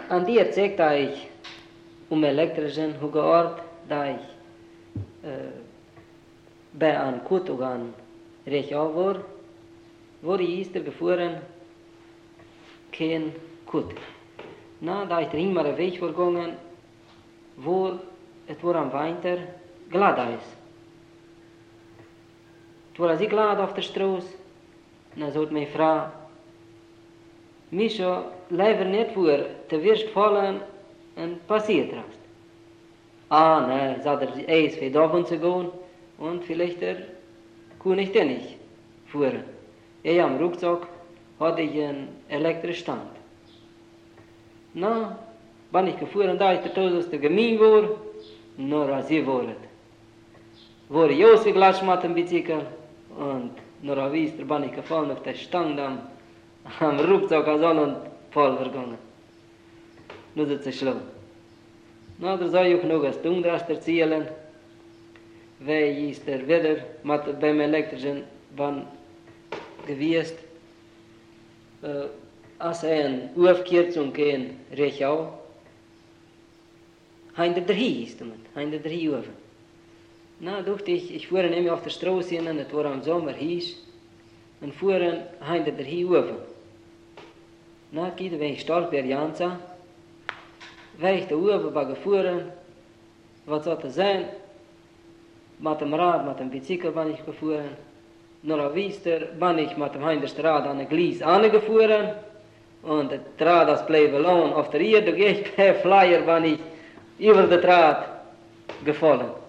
An die Zeit, da ich elektrischen gearbeitet, da ich bei einem Kutugan Rechau war ich erst gefahren, kein Kut. Na, da ich drin mal einen Weg gegangen, wo es war am Winter Gladeis. Es war also glad auf der Straße, und dann sagt meine Frau, Mischa, lieber nicht vor, du wirst fallen und passiert hast. Ah, ne, sagt er, es wird davon zu gehen und vielleicht kann ich den nicht fahren. Ja, am Rucksack hatte ich einen elektrischen Stand. Na, bin ich gefahren, da ich der gemein war, nur als sie war es. War ich ausgelassen mit dem Bicycle und nur als Wiester bin ich gefallen auf der Stand am Rucksack als an und voll vergangen. Nur ist es schlimm. Na, da soll ich auch noch ein Dundrast erzählen, weil ich der wieder beim elektrischen Bahn gewesen, als ein Aufkürzung in Rechau, hinter der Hie ist damit, hinter der Hie oben. Na, dachte ich fuhr nämlich auf der Straße hin, und es war am Sommer heiß, und fuhren hinter der Hie oben. Na, wenn ich stark bei Jansa, war ich da oben bei gefahren, was sollte sein, mit dem Rad, mit dem Bicycle bin ich gefahren, nur auf Wiester bin ich mit dem hintersten Rad an ein Gleis angefahren, und das Rad das blieb alone auf der Erde, ich per Flyer bin ich über das Rad gefallen.